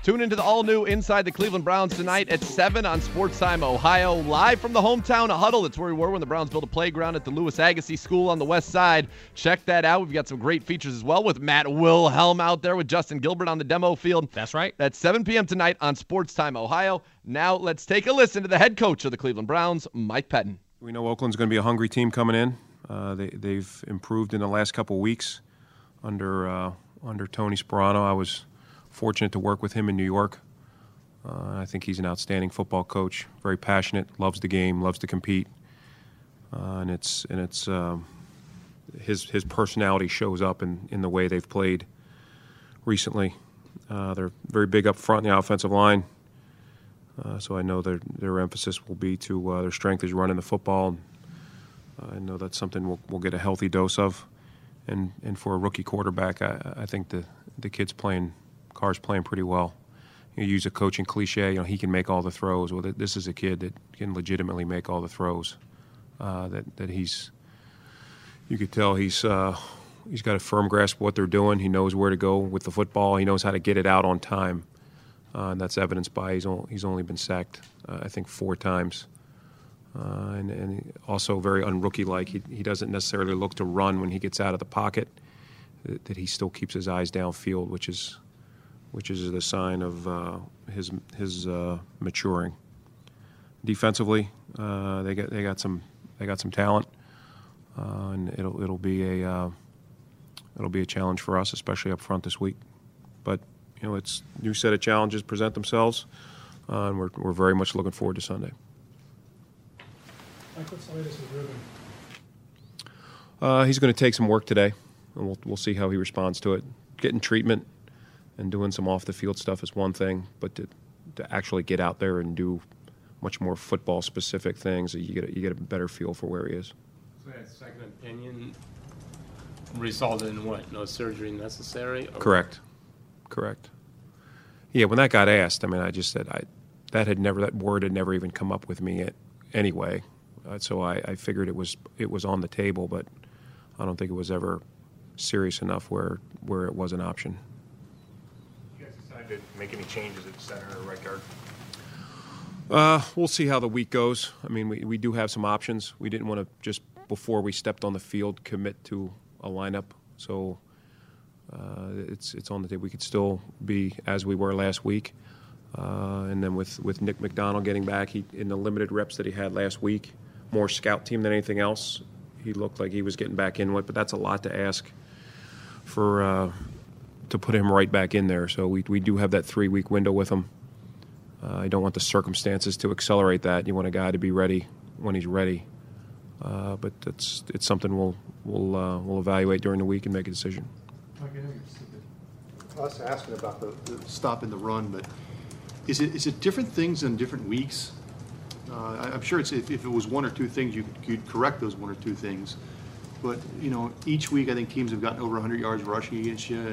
Tune into the all-new Inside the Cleveland Browns tonight at 7 on Sportstime Ohio. Live from the hometown huddle. That's where we were when the Browns built a playground at the Louis Agassiz School on the west side. Check that out. We've got some great features as well with Matt Wilhelm out there with Justin Gilbert on the demo field. That's right. That's 7 p.m. tonight on Sportstime Ohio. Now let's take a listen to the head coach of the Cleveland Browns, Mike Pettine. We know Oakland's going to be a hungry team coming in. They've improved in the last couple of weeks under Tony Sparano. I was fortunate to work with him in New York. I think he's an outstanding football coach, very passionate, loves the game, loves to compete, and his personality shows up in the way they've played recently. They're very big up front in the offensive line, so I know their emphasis will be to their strength is running the football. I know that's something we'll get a healthy dose of, and for a rookie quarterback, I think the kid's Carr's playing pretty well. You use a coaching cliche, he can make all the throws. Well, this is a kid that can legitimately make all the throws. You could tell he's got a firm grasp of what they're doing. He knows where to go with the football. He knows how to get it out on time, and that's evidenced by he's only been sacked, I think, 4 times. And also very un-rookie-like. He doesn't necessarily look to run when he gets out of the pocket. That he still keeps his eyes downfield, which is the sign of his maturing. Defensively, they got some talent, and it'll be a challenge for us, especially up front this week. But it's a new set of challenges present themselves, and we're very much looking forward to Sunday. What's the latest with Ruben? He's going to take some work today, and we'll see how he responds to it. Getting treatment and doing some off-the-field stuff is one thing, but to actually get out there and do much more football-specific things, you get a better feel for where he is. So that second opinion resulted in what? No surgery necessary? Or? Correct. Yeah, when that got asked, I just said that word had never even come up with me anyway. So I figured it was on the table, but I don't think it was ever serious enough where it was an option. You guys decided to make any changes at center or right guard? We'll see how the week goes. We do have some options. We didn't want to just before we stepped on the field commit to a lineup, so it's on the table. We could still be as we were last week, and then with Nick McDonald getting back, in the limited reps that he had last week, more scout team than anything else, he looked like he was getting back in with. But that's a lot to ask to put him right back in there. So we do have that 3-week window with him. I don't want the circumstances to accelerate that. You want a guy to be ready when he's ready. But it's something we'll evaluate during the week and make a decision. I was asking about the stop in the run, but is it different things in different weeks? I'm sure if it was 1 or 2 things, you'd correct those 1 or 2 things. But each week I think teams have gotten over 100 yards rushing against you.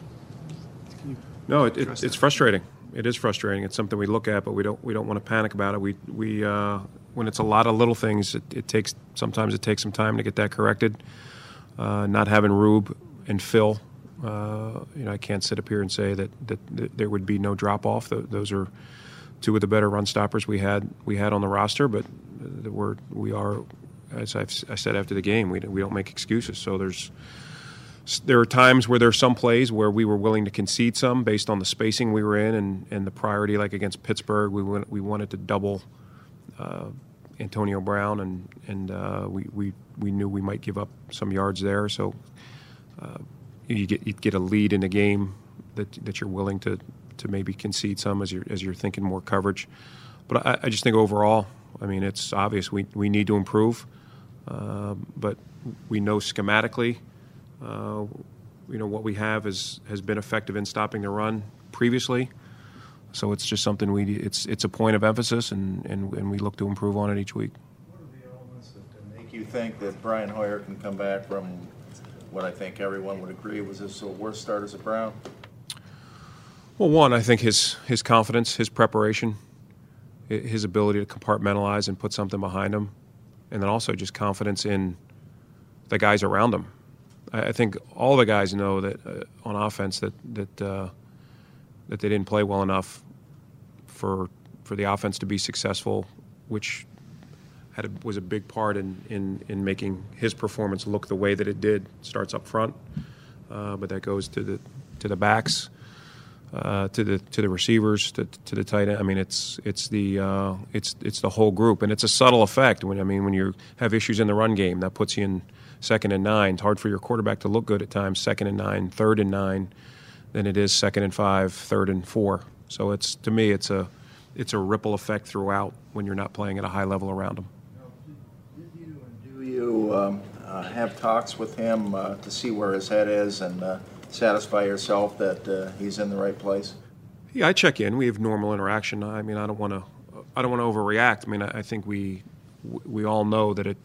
No, it's frustrating. It is frustrating. It's something we look at, but we don't want to panic about it. We when it's a lot of little things, sometimes it takes some time to get that corrected. Not having Rube and Phil, I can't sit up here and say that there would be no drop off. Those are 2 of the better run stoppers we had on the roster, but we are, as I said after the game, we don't make excuses. So there are times where there's some plays where we were willing to concede some based on the spacing we were in and the priority, like against Pittsburgh, we wanted to double Antonio Brown, and we knew we might give up some yards there. So you get a lead in the game that you're willing to maybe concede some as you're thinking more coverage. But I just think overall, it's obvious we need to improve, but we know schematically, what we have has been effective in stopping the run previously. So it's just something it's a point of emphasis, and we look to improve on it each week. What are the elements that make you think that Brian Hoyer can come back from what I think everyone would agree was his worst start as a Brown? Well, one, I think his confidence, his preparation, his ability to compartmentalize and put something behind him, and then also just confidence in the guys around him. I think all the guys know that on offense that that they didn't play well enough for the offense to be successful, which was a big part in making his performance look the way that it did. Starts up front, but that goes to the backs, to the receivers, to the tight end. I mean, it's the whole group, and it's a subtle effect. When you have issues in the run game, that puts you in 2nd and 9. It's hard for your quarterback to look good at times. 2nd and 9, 3rd and 9, than it is 2nd and 5, 3rd and 4. So to me, it's a ripple effect throughout when you're not playing at a high level around them. Do you have talks with him to see where his head is and satisfy yourself that he's in the right place? Yeah, I check in. We have normal interaction. I mean, I don't want to overreact. I mean, I think we all know that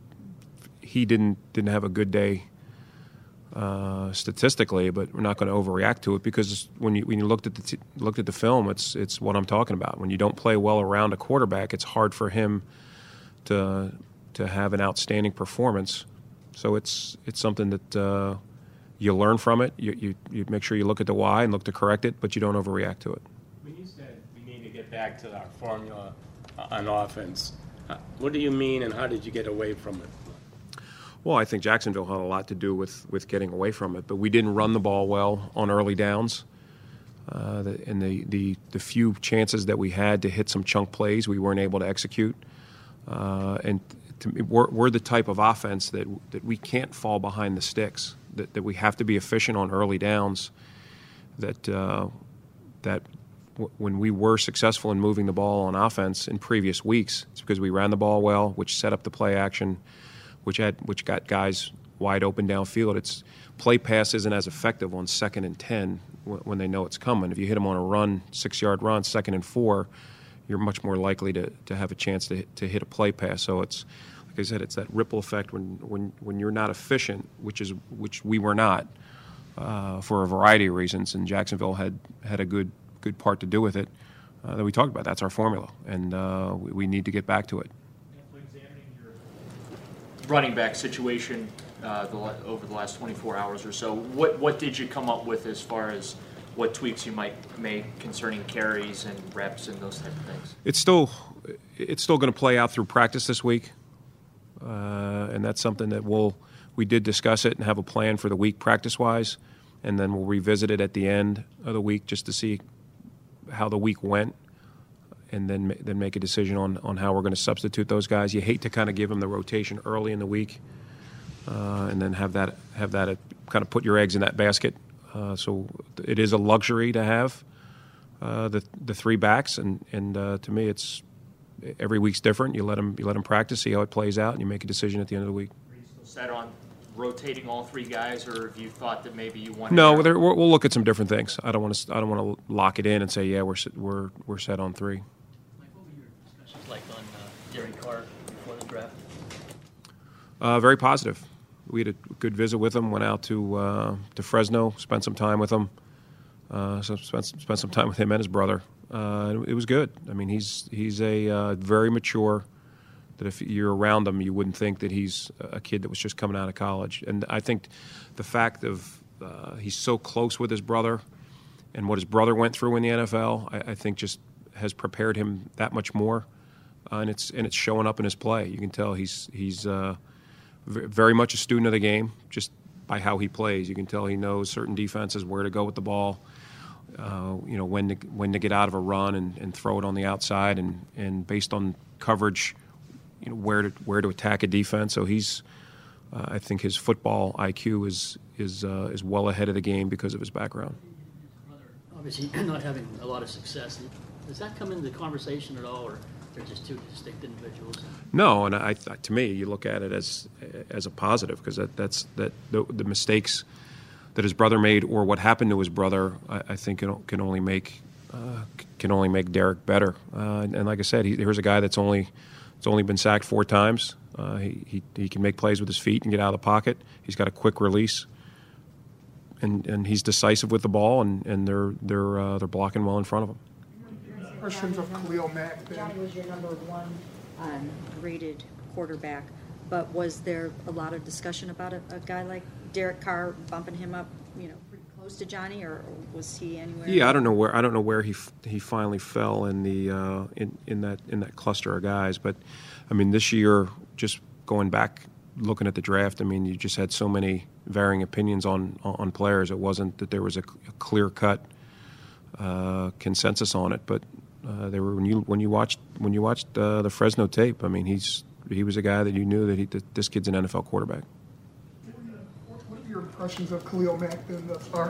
he didn't have a good day statistically, but we're not going to overreact to it because when you looked at the film, it's what I'm talking about. When you don't play well around a quarterback, it's hard for him to have an outstanding performance. So it's something that you learn from it. You make sure you look at the why and look to correct it, but you don't overreact to it. When you said we need to get back to our formula on offense, what do you mean, and how did you get away from it? Well, I think Jacksonville had a lot to do with getting away from it, but we didn't run the ball well on early downs. And the few chances that we had to hit some chunk plays, we weren't able to execute. And to me, we're the type of offense that we can't fall behind the sticks. That we have to be efficient on early downs. That when we were successful in moving the ball on offense in previous weeks, it's because we ran the ball well, which set up the play action, which got guys wide open downfield. It's play pass isn't as effective on 2nd and 10 when they know it's coming. If you hit them on a run, 6-yard run, 2nd and 4, you're much more likely to have a chance to hit a play pass. So it's, like I said, it's that ripple effect when you're not efficient, which we were not for a variety of reasons, and Jacksonville had a good part to do with it. That we talked about. That's our formula, and we need to get back to it. Running back situation over the last 24 hours or so. What did you come up with as far as what tweaks you might make concerning carries and reps and those type of things? It's still going to play out through practice this week, and that's something that we did discuss it and have a plan for the week practice-wise, and then we'll revisit it at the end of the week just to see how the week went, and then make a decision on how we're going to substitute those guys. You hate to kind of give them the rotation early in the week, and then have that kind of put your eggs in that basket. So it is a luxury to have the 3 backs, and to me, it's every week's different. You let them practice, see how it plays out, and you make a decision at the end of the week. Are you still set on rotating all 3 guys, or have you thought that maybe you want? No, we'll look at some different things. I don't want to lock it in and say we're set on 3. Like on Derek Carr before the draft? Very positive. We had a good visit with him. Went out to Fresno, spent some time with him. Spent some time with him and his brother. It was good. I mean, he's a very mature. That if you're around him, you wouldn't think that he's a kid that was just coming out of college. And I think the fact of he's so close with his brother, and what his brother went through in the NFL, I think just has prepared him that much more. And it's showing up in his play. You can tell he's very much a student of the game just by how he plays. You can tell he knows certain defenses, where to go with the ball, when to get out of a run and throw it on the outside, and based on coverage, where to attack a defense. So I think his football IQ is well ahead of the game because of his background. Obviously, not having a lot of success. Does that come into the conversation at all, or they're just 2 distinct individuals? No, and to me, you look at it as a positive, because that's the mistakes that his brother made, or what happened to his brother, I think can only make Derek better. And like I said, here's a guy that's only been sacked 4 times. He can make plays with his feet and get out of the pocket. He's got a quick release, and he's decisive with the ball, and they're blocking well in front of him. Impressions of Khalil Mack. Johnny was your number 1 rated quarterback, but was there a lot of discussion about a guy like Derek Carr bumping him up, pretty close? close to Johnny, or was he anywhere? Yeah, I don't know where he finally fell in the in that cluster of guys. But I mean, this year, just going back, looking at the draft, I mean, you just had so many varying opinions on players. It wasn't that there was a clear cut consensus on it, but there were when you watched the Fresno tape. I mean, he was a guy that you knew that this kid's an NFL quarterback. What are your impressions of Khalil Mack then thus far?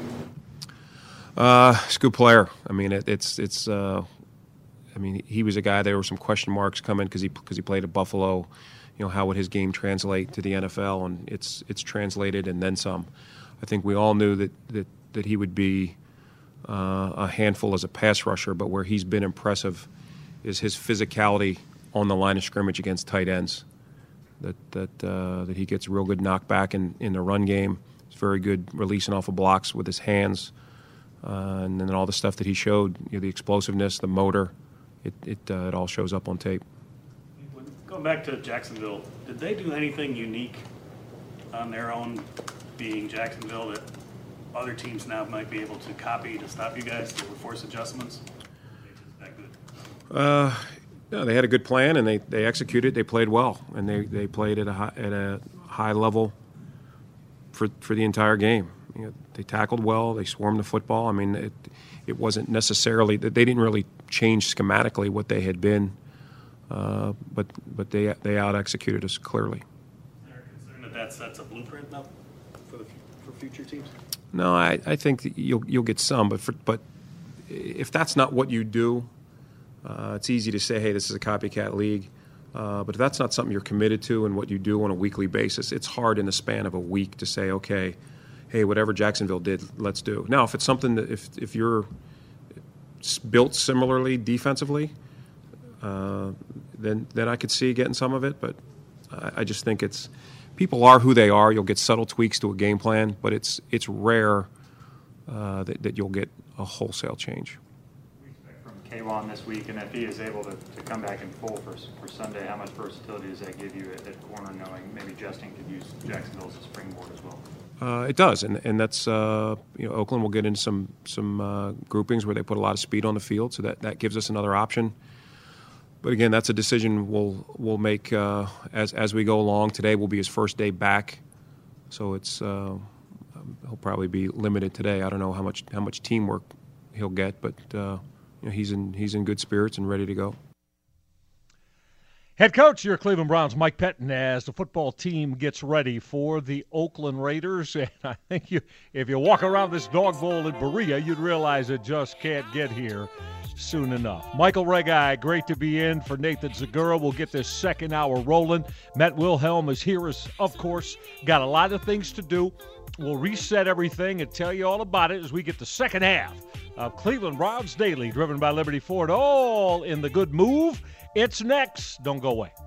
He's a good player. I mean, it's. I mean, he was a guy. There were some question marks coming because he played at Buffalo. You know, how would his game translate to the NFL? And it's translated and then some. I think we all knew that he would be a handful as a pass rusher, but where he's been impressive is his physicality on the line of scrimmage against tight ends. That he gets real good knockback in the run game. He's very good releasing off of blocks with his hands, and then all the stuff that he showed, you know, the explosiveness, the motor, it all shows up on tape. Going back to Jacksonville, did they do anything unique on their own, being Jacksonville, that other teams now might be able to copy to stop you guys, to force adjustments? That good? No, they had a good plan and they executed. They played well and they played at a high level for the entire game. You know, they tackled well. They swarmed the football. I mean, it wasn't necessarily that they didn't really change schematically what they had been, but they out executed us clearly. Is there a concern that sets a blueprint now for future teams? No, I think that you'll get some, but if that's not what you do. It's easy to say, hey, this is a copycat league. But if that's not something you're committed to and what you do on a weekly basis, it's hard in the span of a week to say, okay, hey, whatever Jacksonville did, let's do. Now, if it's something that if you're built similarly defensively, then I could see getting some of it. But I just think people are who they are. You'll get subtle tweaks to a game plan, but it's rare that you'll get a wholesale change. K'Wan this week, and if he is able to come back in full for Sunday, how much versatility does that give you at corner, knowing maybe Justin could use Jacksonville as a springboard as well? It does, and that's Oakland will get into some groupings where they put a lot of speed on the field, so that gives us another option. But again, that's a decision we'll make as we go along. Today will be his first day back, so it's he'll probably be limited today. I don't know how much teamwork he'll get, but. He's in good spirits and ready to go. Head coach of your Cleveland Browns, Mike Pettine, as the football team gets ready for the Oakland Raiders. And I think if you walk around this dog bowl at Berea, you'd realize it just can't get here soon enough. Michael Regai, great to be in for Nathan Zagura. We'll get this second hour rolling. Matt Wilhelm is here, of course. Got a lot of things to do. We'll reset everything and tell you all about it as we get the second half of Cleveland Browns Daily, driven by Liberty Ford, all in the good move. It's next. Don't go away.